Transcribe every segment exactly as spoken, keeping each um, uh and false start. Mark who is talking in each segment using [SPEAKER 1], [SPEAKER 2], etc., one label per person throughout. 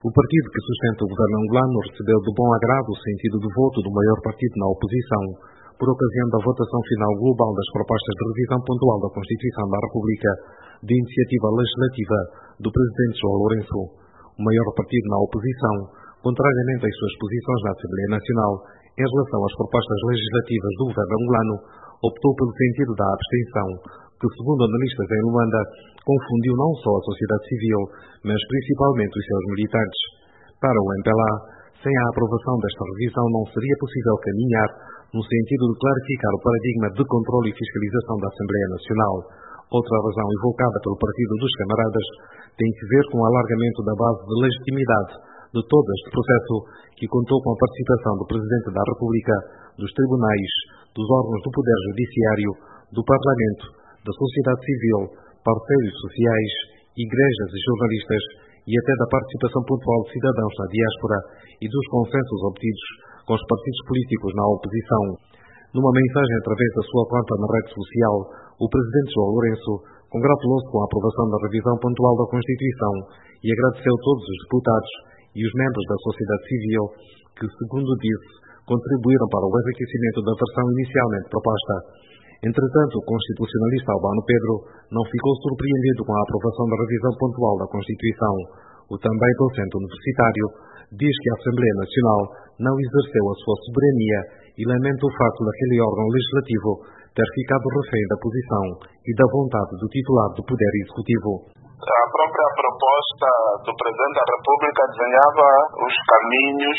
[SPEAKER 1] O partido que sustenta o governo angolano recebeu de bom agrado o sentido de voto do maior partido na oposição, por ocasião da votação final global das propostas de revisão pontual da Constituição da República de iniciativa legislativa do presidente João Lourenço. O maior partido na oposição, contrariamente às suas posições na Assembleia Nacional em relação às propostas legislativas do governo angolano, optou pelo sentido da abstenção, que, segundo analistas em Luanda, confundiu não só a sociedade civil, mas principalmente os seus militantes. Para o M P L A, sem a aprovação desta revisão não seria possível caminhar no sentido de clarificar o paradigma de controle e fiscalização da Assembleia Nacional. Outra razão evocada pelo Partido dos Camaradas tem que ver com o alargamento da base de legitimidade de todo este processo, que contou com a participação do Presidente da República, dos tribunais, dos órgãos do Poder Judiciário, do Parlamento, da sociedade civil, parceiros sociais, igrejas e jornalistas, e até da participação pontual de cidadãos na diáspora e dos consensos obtidos com os partidos políticos na oposição. Numa mensagem através da sua conta na rede social, o Presidente João Lourenço congratulou-se com a aprovação da revisão pontual da Constituição e agradeceu a todos os deputados e os membros da sociedade civil que, segundo disse, contribuíram para o enriquecimento da versão inicialmente proposta. Entretanto, o constitucionalista Albano Pedro não ficou surpreendido com a aprovação da revisão pontual da Constituição. O também docente universitário diz que a Assembleia Nacional não exerceu a sua soberania e lamenta o facto daquele órgão legislativo ter ficado refém da posição e da vontade do titular do Poder Executivo.
[SPEAKER 2] A própria proposta do Presidente da República desenhava os caminhos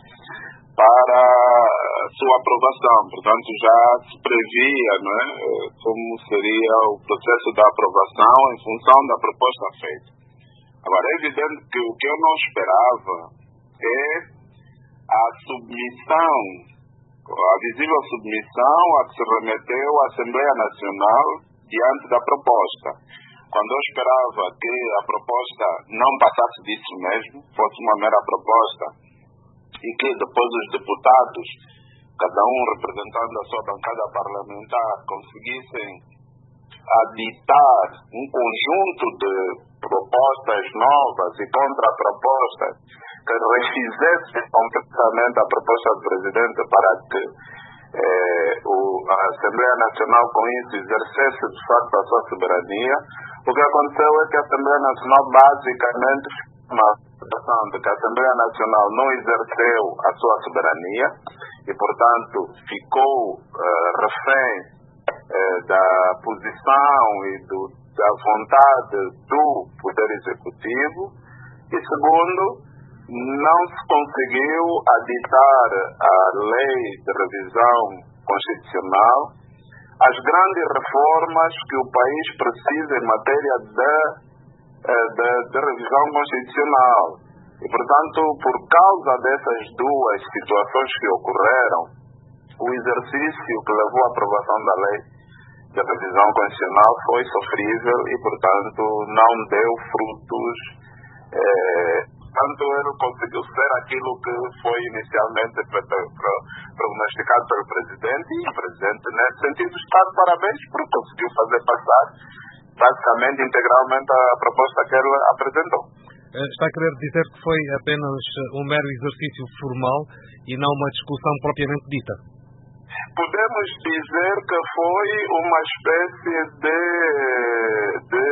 [SPEAKER 2] para sua aprovação, portanto já se previa, não é, como seria o processo da aprovação em função da proposta feita. Agora, é evidente que o que eu não esperava é a submissão, a visível submissão a que se remeteu a Assembleia Nacional diante da proposta. Quando eu esperava que a proposta não passasse disso mesmo, fosse uma mera proposta, e que depois os deputados, cada um representando a sua bancada parlamentar, conseguissem aditar um conjunto de propostas novas e contrapropostas que refizessem completamente a proposta do Presidente para que eh, o, a Assembleia Nacional com isso exercesse de facto a sua soberania. O que aconteceu é que a Assembleia Nacional basicamente uma situação de que a Assembleia Nacional não exerceu a sua soberania e, portanto, ficou uh, refém uh, da posição e do, da vontade do Poder Executivo. E, segundo, não se conseguiu aditar a lei de revisão constitucional as grandes reformas que o país precisa em matéria de De, de revisão constitucional. E, portanto, por causa dessas duas situações que ocorreram, o exercício que levou à aprovação da lei de revisão constitucional foi sofrível e, portanto, não deu frutos. Eh, portanto, ele conseguiu ser aquilo que foi inicialmente prognosticado pelo Presidente, e o Presidente, nesse sentido, está de parabéns porque conseguiu fazer passar basicamente, integralmente, a proposta que ele apresentou.
[SPEAKER 1] Está a querer dizer que foi apenas um mero exercício formal e não uma discussão propriamente dita?
[SPEAKER 2] Podemos dizer que foi uma espécie de, de,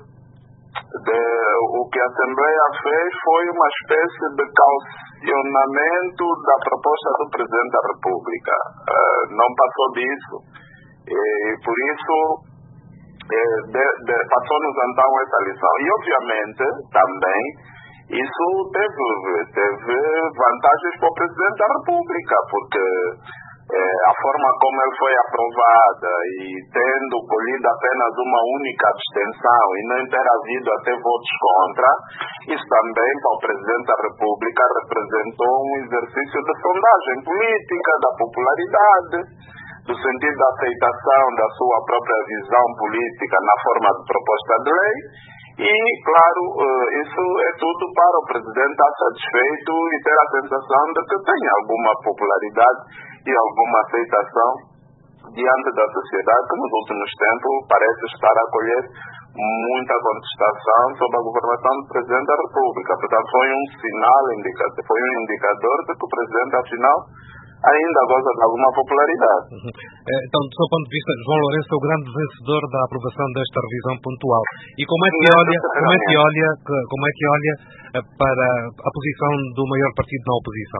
[SPEAKER 2] de... O que a Assembleia fez foi uma espécie de calcionamento da proposta do Presidente da República. Uh, não passou disso. E, por isso... De, de, passou-nos então essa lição. E, obviamente, também, isso teve, teve vantagens para o Presidente da República, porque eh, a forma como ele foi aprovada e tendo colhido apenas uma única abstenção e não ter havido até votos contra, isso também para o Presidente da República representou um exercício de sondagem política, da popularidade, do sentido da aceitação da sua própria visão política na forma de proposta de lei. E, claro, isso é tudo para o Presidente estar satisfeito e ter a sensação de que tem alguma popularidade e alguma aceitação diante da sociedade, que nos últimos tempos parece estar a colher muita contestação sobre a governação do Presidente da República. Portanto, foi um sinal, indicador, foi um indicador de que o Presidente, afinal, ainda goza de alguma popularidade.
[SPEAKER 1] Uhum. Então, do seu ponto de vista, João Lourenço é o grande vencedor da aprovação desta revisão pontual. E como é que olha, como é que olha, como é que olha para a posição do maior partido na oposição?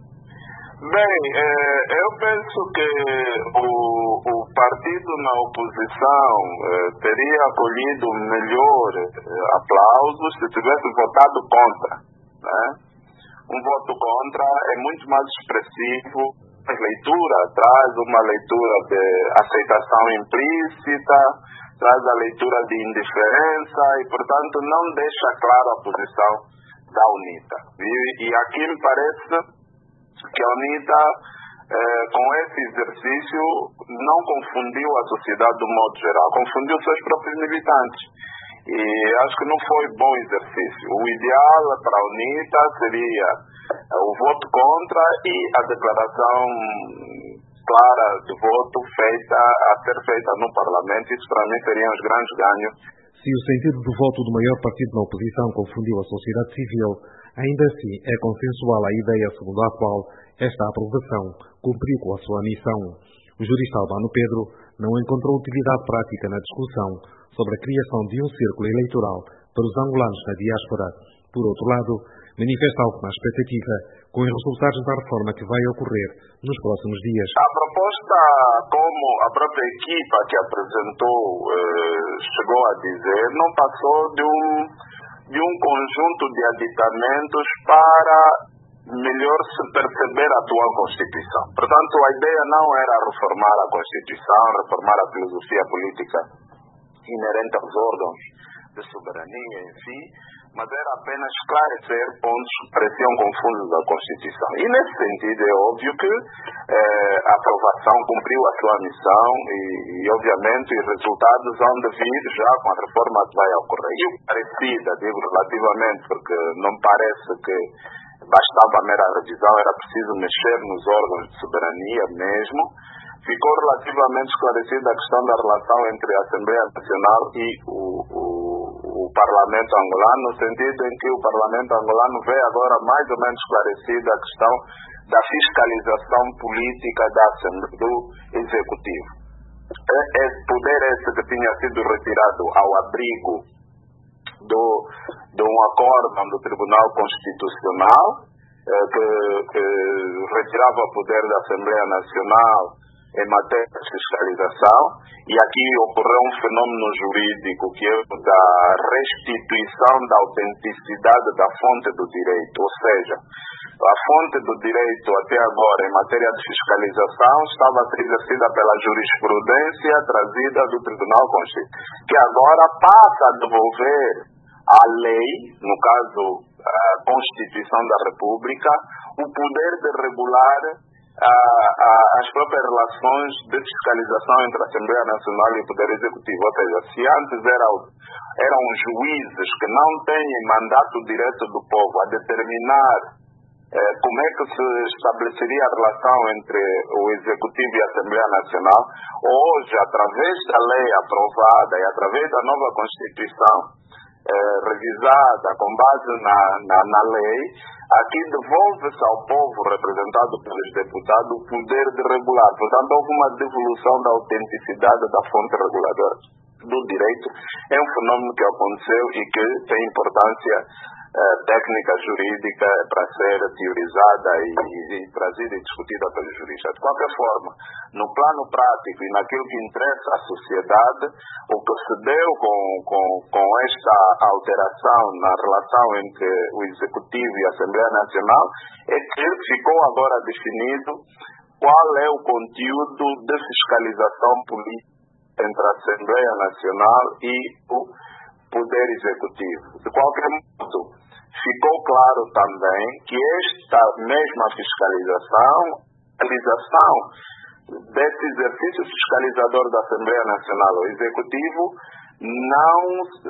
[SPEAKER 2] Bem, eh, eu penso que o, o partido na oposição eh, teria acolhido melhor eh, aplausos se tivesse votado contra, né? Um voto contra é muito mais expressivo. A leitura traz uma leitura de aceitação implícita, traz a leitura de indiferença e, portanto, não deixa clara a posição da UNITA. E, e aqui me parece que a UNITA, eh, com esse exercício, não confundiu a sociedade do modo geral, confundiu seus próprios militantes. E acho que não foi bom exercício. O ideal para a UNITA seria eh, o voto contra e a declaração clara de voto feita, a ser feita no Parlamento. Isso para mim seriam os grandes ganhos.
[SPEAKER 1] Se o sentido do voto do maior partido na oposição confundiu a sociedade civil, ainda assim é consensual a ideia segundo a qual esta aprovação cumpriu com a sua missão. O jurista Albano Pedro não encontrou utilidade prática na discussão sobre a criação de um círculo eleitoral para os angolanos na diáspora. Por outro lado, manifesta alguma expectativa com os resultados da reforma que vai ocorrer nos próximos dias.
[SPEAKER 2] A proposta, como a própria equipa que apresentou eh, chegou a dizer, não passou de um, de um conjunto de aditamentos para melhor se perceber a atual Constituição. Portanto, a ideia não era reformar a Constituição, reformar a filosofia política inerente aos órgãos de soberania, enfim, mas era apenas esclarecer pontos que pareciam confusos da Constituição. E, nesse sentido, é óbvio que eh, a aprovação cumpriu a sua missão e, e, obviamente, os resultados vão de vir já com a reforma que vai ocorrer. E parecida, digo relativamente, porque não parece que bastava a mera revisão, era preciso mexer nos órgãos de soberania mesmo. Ficou relativamente esclarecida a questão da relação entre a Assembleia Nacional e o, o, o Parlamento angolano, no sentido em que o Parlamento angolano vê agora mais ou menos esclarecida a questão da fiscalização política da Assembleia, do Executivo. É, é poder esse que tinha sido retirado ao abrigo do, de um acórdão do Tribunal Constitucional, eh, que, que retirava o poder da Assembleia Nacional em matéria de fiscalização, e aqui ocorreu um fenômeno jurídico que é da restituição da autenticidade da fonte do direito, ou seja, a fonte do direito até agora em matéria de fiscalização estava a ser exercida pela jurisprudência trazida do Tribunal Constitucional, que agora passa a devolver à lei, no caso a Constituição da República, o poder de regular A, a, as próprias relações de fiscalização entre a Assembleia Nacional e o Poder Executivo. Ou seja, se antes era, eram juízes que não têm mandato direto do povo a determinar eh, como é que se estabeleceria a relação entre o Executivo e a Assembleia Nacional, hoje, através da lei aprovada e através da nova Constituição eh, revisada com base na, na, na lei, aqui devolve-se ao povo representado pelos deputados o poder de regular. Portanto, houve uma devolução da autenticidade da fonte reguladora do direito. É um fenômeno que aconteceu e que tem importância eh, técnica, jurídica, para ser teorizada e, e, e trazida e discutida pelos juristas. De qualquer forma, no plano prático e naquilo que interessa à sociedade, o que se deu com, com, com esta alteração na relação entre o Executivo e a Assembleia Nacional é que ficou agora definido qual é o conteúdo de fiscalização política entre a Assembleia Nacional e o Poder Executivo. De qualquer modo, ficou claro também que esta mesma fiscalização, fiscalização desse exercício fiscalizador da Assembleia Nacional ao Executivo não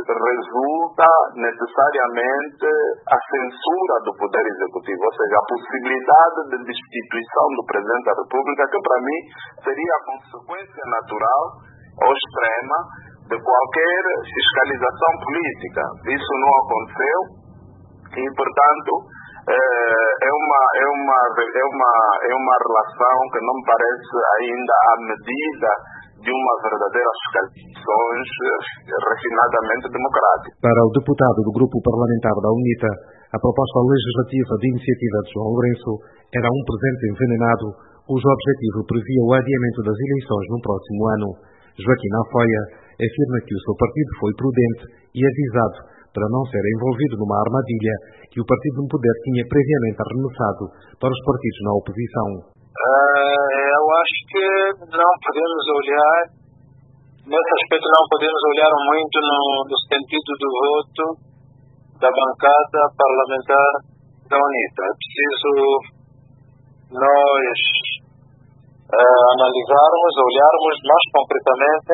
[SPEAKER 2] resulta necessariamente a censura do Poder Executivo, ou seja, a possibilidade de destituição do Presidente da República, que para mim seria a consequência natural ou extrema de qualquer fiscalização política. Isso não aconteceu e, portanto, é uma, é uma, é uma, é uma relação que não me parece ainda à medida de uma verdadeira fiscalização refinadamente democrática.
[SPEAKER 1] Para o deputado do grupo parlamentar da UNITA, a proposta legislativa de iniciativa de João Lourenço era um presente envenenado, cujo objetivo previa o adiamento das eleições no próximo ano. Joaquim Afoia afirma que o seu partido foi prudente e avisado para não ser envolvido numa armadilha que o Partido no Poder tinha previamente arremessado para os partidos na oposição.
[SPEAKER 3] Uh, eu acho que não podemos olhar, nesse aspecto não podemos olhar muito no, no sentido do voto da bancada parlamentar da UNITA. É preciso nós uh, analisarmos, olharmos mais concretamente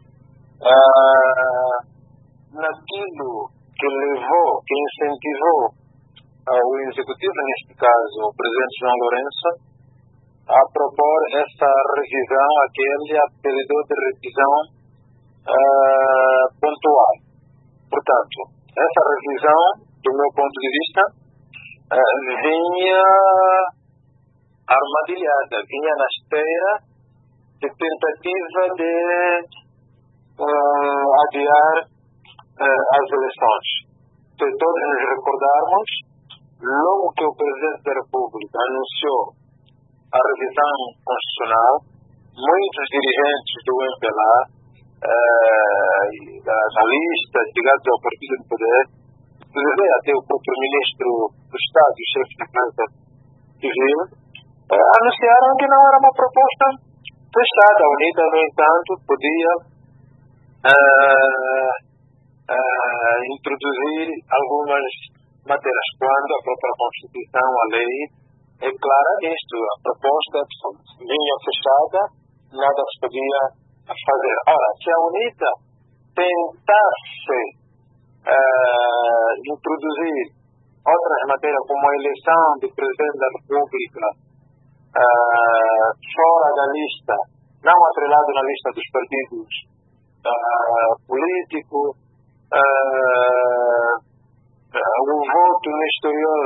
[SPEAKER 3] uh, naquilo que levou, que incentivou uh, o Executivo, neste caso o Presidente João Lourenço, a propor essa revisão, aquele apelidou de revisão uh, pontual. Portanto, essa revisão, do meu ponto de vista, uh, vinha armadilhada, vinha na esteira de tentativa de uh, adiar uh, as eleições. Se todos nos recordarmos, logo que o Presidente da República anunciou a revisão constitucional, muitos dirigentes do M P L A, uh, analistas ligados ao Partido do Poder, inclusive até o próprio Ministro do Estado e chefe da Casa Civil, uh, anunciaram que não era uma proposta fechada. A UNITA, no entanto, podia uh, uh, introduzir algumas matérias, quando a própria Constituição, a lei, é clara nisto. A proposta vinha fechada, nada se podia fazer. Ora, se a UNITA tentasse uh, introduzir outras matérias, como a eleição do Presidente da República uh, fora da lista, não atrelado na lista dos partidos uh, políticos, uh, uh, o voto no exterior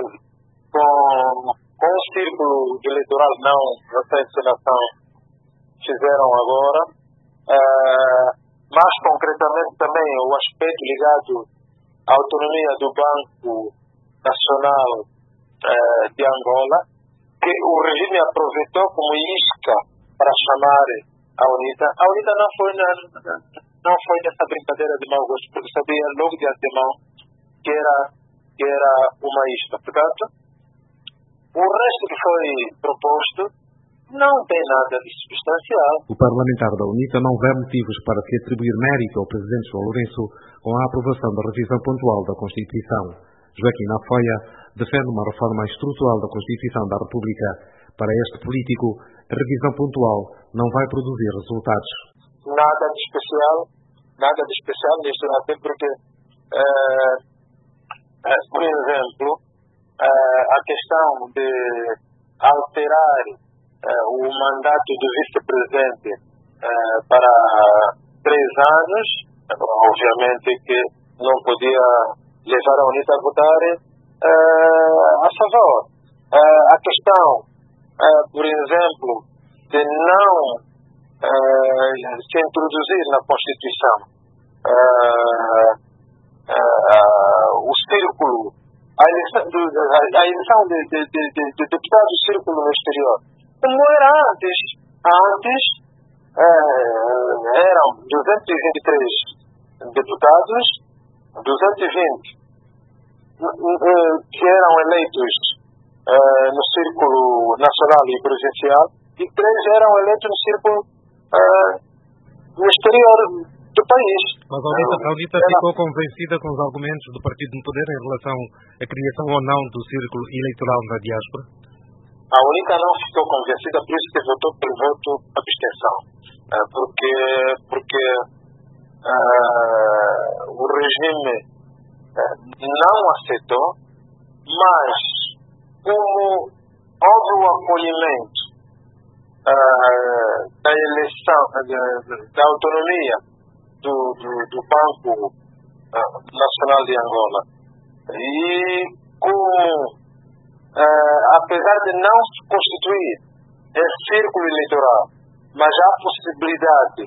[SPEAKER 3] com com o círculo eleitoral não, essa encenação fizeram agora, uh, mais concretamente também o aspecto ligado à autonomia do Banco Nacional uh, de Angola, que o regime aproveitou como isca para chamar a UNITA. A UNITA não foi, na, não foi nessa brincadeira de mau gosto, porque sabia logo de antemão que era, que era uma isca. Portanto, o resto que foi proposto não tem nada de substancial.
[SPEAKER 1] O parlamentar da UNITA não vê motivos para se atribuir mérito ao Presidente João Lourenço com a aprovação da revisão pontual da Constituição. Joaquim Afoia defende uma reforma estrutural da Constituição da República. Para este político, a revisão pontual não vai produzir resultados.
[SPEAKER 3] Nada de especial, nada de especial nisto, até porque, uh, uh, por exemplo, Uh, a questão de alterar uh, o mandato do vice-presidente uh, para três anos, obviamente que não podia levar a UNITA a votar uh, a favor. Uh, a questão, uh, por exemplo, de não uh, se introduzir na Constituição uh, uh, uh, o círculo, a eleição, do, a, a eleição de, de, de, de, de deputados do círculo no exterior, como era antes. Antes eh, eram duzentos e vinte e três deputados, duzentos e vinte eh, que eram eleitos eh, no círculo nacional e provincial, e três eram eleitos no círculo eh, no exterior do país.
[SPEAKER 1] Mas a UNITA, a UNITA ficou convencida com os argumentos do Partido no Poder em relação à criação ou não do círculo eleitoral na diáspora?
[SPEAKER 3] A UNITA não ficou convencida, por isso que votou pelo voto abstenção. Porque, porque uh, o regime uh, não aceitou, mas como houve o acolhimento uh, da eleição, da, da autonomia do, do, do Banco uh, Nacional de Angola. E com, uh, apesar de não se constituir esse círculo eleitoral, mas há a possibilidade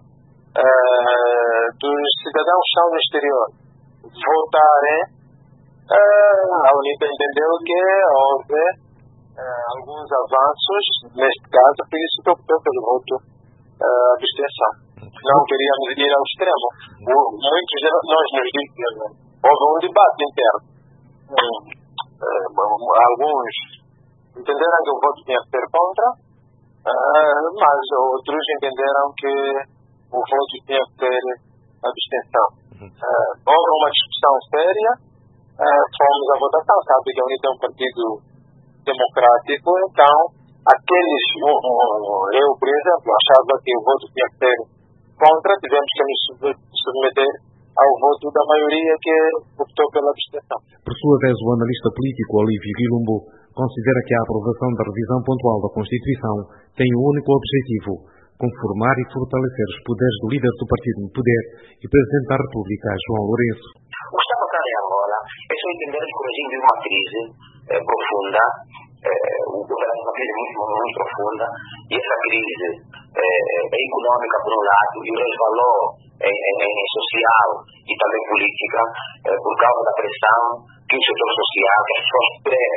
[SPEAKER 3] uh, dos cidadãos que estão no exterior votarem, uh, a UNITA entendeu que houve uh, alguns avanços neste caso, por isso que optou pelo voto uh, abstenção. Não queríamos ir ao extremo. O, muitos de nós nos dizem, houve um debate interno. Um, uh, alguns entenderam que o voto tinha que ser contra, uh, mas outros entenderam que o voto tinha que ter abstenção. Uh, houve uma discussão séria, uh, fomos à votação, sabe que a UNITA é um partido democrático, então aqueles, eu por exemplo, achava que o voto tinha que ser contra, tivemos que nos submeter ao voto da maioria que optou pela abstenção.
[SPEAKER 1] Por sua vez, o analista político Olívio Quilombo considera que a aprovação da revisão pontual da Constituição tem um único objetivo: conformar e fortalecer os poderes do líder do partido no poder e Presidente da República, João Lourenço.
[SPEAKER 4] O que está passando em Angola é só entender que o regime vive uma crise eh, profunda, eh, o governo uma crise muito, muito profunda, e essa crise eh, é econômica por um lado e resvalou em, em, em social e também política eh, por causa da pressão que o setor social, que as pessoas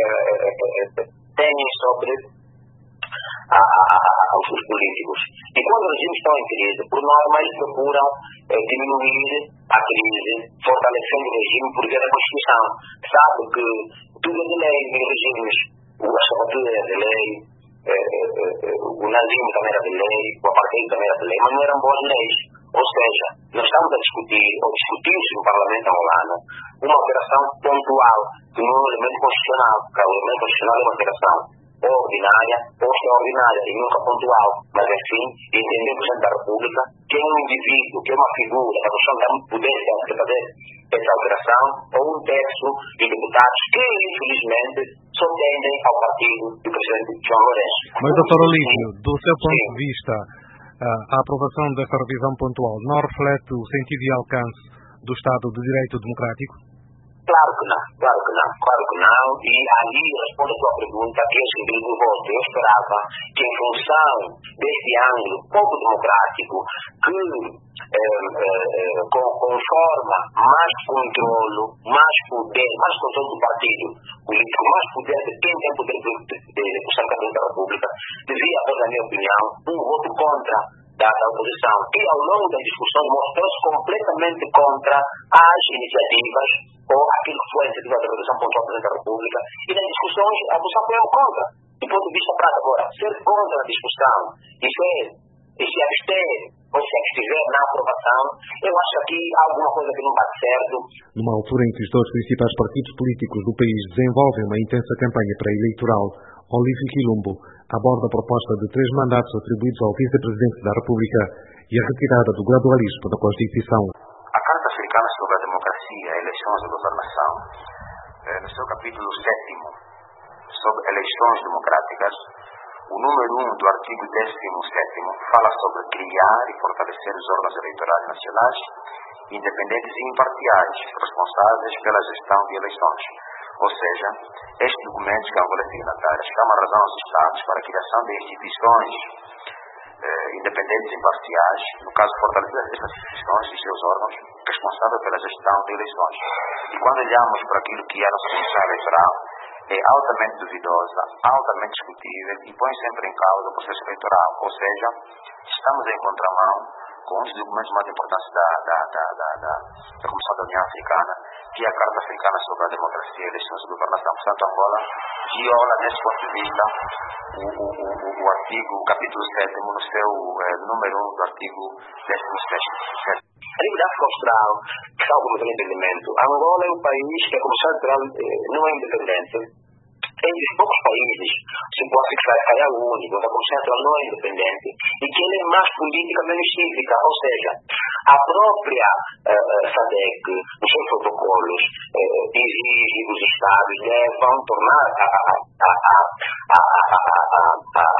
[SPEAKER 4] têm sobre a, a, os políticos. E quando os regimes estão em crise, por norma eles procuram eh, diminuir a crise, fortalecendo o regime por via da Constituição. Sabe que tudo é de lei, em regimes, a escravatura é de lei, eh, eh, o nazismo também era de lei, o apartheid também era de lei, mas não eram boas leis. Ou seja, nós estamos a discutir, ou discutiu-se no Parlamento angolano, uma alteração pontual, que não é um elemento constitucional, porque o elemento constitucional é uma alteração ou ordinária ou extraordinária, e nunca pontual, mas assim, entender o Presidente da República, que é um indivíduo, que é uma figura, que a pessoa tem muito poder de fazer essa alteração, ou um terço de deputados que, infelizmente, só tendem ao partido do Presidente João Lourenço.
[SPEAKER 1] Mas, doutor Olívio, do seu ponto Sim. de vista, a aprovação dessa revisão pontual não reflete o sentido e alcance do Estado de Direito Democrático?
[SPEAKER 4] Claro que não, claro que não, claro que não. E ali respondo a sua pergunta, que eu escrevi no voto. Eu esperava que, em função desse ângulo pouco democrático, que eh, eh, conforma mais controlo, mais poder, mais controle do partido político, mais poder de quem tem poder de, de, de, de puxar a cabeça da República, devia haver, na minha opinião, um voto contra da, da oposição, que ao longo da discussão mostrou-se completamente contra as iniciativas ou aquilo que foi a iniciativa da revisão pontual do Presidente da República, e nas discussões a oposição foi contra. Do ponto de vista prático, agora, ser contra a discussão e ser, e se abster ou se abstiver na aprovação, eu acho que aqui há alguma coisa que não bate certo.
[SPEAKER 1] Numa altura em que os dois principais partidos políticos do país desenvolvem uma intensa campanha pré-eleitoral, Olívio Quilombo aborda a proposta de três mandatos atribuídos ao vice-presidente da República e a retirada do gradualismo da Constituição.
[SPEAKER 5] A Carta Africana sobre a Democracia, Eleições e Governação, no seu capítulo sétimo, sobre eleições democráticas, o número um do artigo décimo sétimo fala sobre criar e fortalecer os órgãos eleitorais nacionais, independentes e imparciais, responsáveis pela gestão de eleições. Ou seja, este documento que a Angola é signatária chama a razão aos Estados para a criação de instituições eh, independentes e imparciais, no caso, fortalecer estas instituições e seus órgãos responsáveis pela gestão de eleições. E quando olhamos para aquilo que é a nossa Constituição Eleitoral, é altamente duvidosa, altamente discutível e põe sempre em causa o processo eleitoral. Ou seja, estamos em contramão com um dos documentos mais importantes da, da, da, da, da, da Comissão da União Africana, que é a Carta Africana sobre a Democracia, Eleições e Governação. Portanto, Angola viola, nesse ponto de vista, o, o, o, o artigo, o capítulo sétimo, no seu eh, número um do artigo décimo sexto.
[SPEAKER 4] A nível da África Austral, que está algum entendimento, Angola é um país que a Comissão Eleitoral eh, não é independente. Em poucos países, se pode fixar que é o único, a Comissão Eleitoral não é independente e que ele é mais política, menos cívica, ou seja, a própria uh, SADC, nos seus protocolos, uh, exige que os Estados devam tornar a, a, a, a, a, a, a, a, a Comissão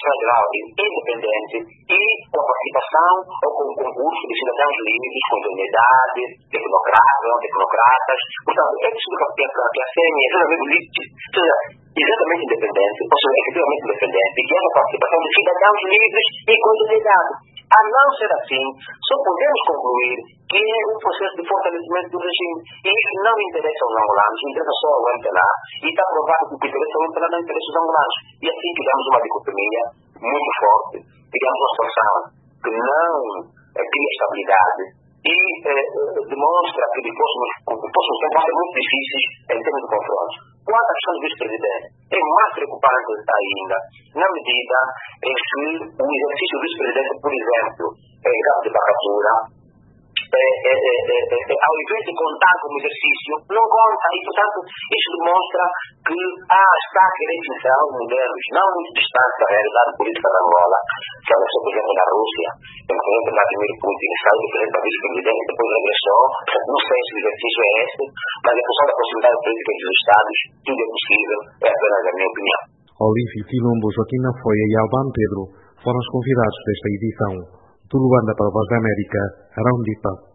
[SPEAKER 4] Assembleia Geral independente e com a participação ou com o concurso de cidadãos livres, com idoneidade, tecnocratas, não tecnocratas. Portanto, é preciso que a, que a C N E seja exatamente independente, ou seja, efetivamente independente, e que haja participação de cidadãos livres e com idoneidade. A não ser assim, só podemos concluir que é um processo de fortalecimento do regime. E isso não interessa aos angolanos, interessa só ao M P L A. E está provado que o que interessa ao M P L A não interessa aos angolanos. E assim criamos uma dicotomia muito forte, criamos uma situação que não é, cria estabilidade e é, demonstra que de próximos, os próximos tempos vão ser muito difíceis em termos de confrontos. Quanto à questão do vice-presidente, é mais preocupante ainda, na medida em que o exercício do vice-presidente, por exemplo, em caso de vacatura, É, é, é, é, é, ao invés de contar como exercício, não conta. E, portanto, isso demonstra que há, está a querer fixar modelos não muito distantes da realidade política da Angola. Se ela, por exemplo, na Rússia, o presidente Vladimir Putin saiu do presidente da vice-presidente, depois regressou. Não sei se o exercício é esse, mas em função da possibilidade política dos Estados, tudo é possível, é apenas a minha opinião.
[SPEAKER 1] Olívio Quilombo, Joaquim Nafoia e Albano Pedro foram os convidados desta edição. Do Luanda para a Voz da América, Arão Dipa.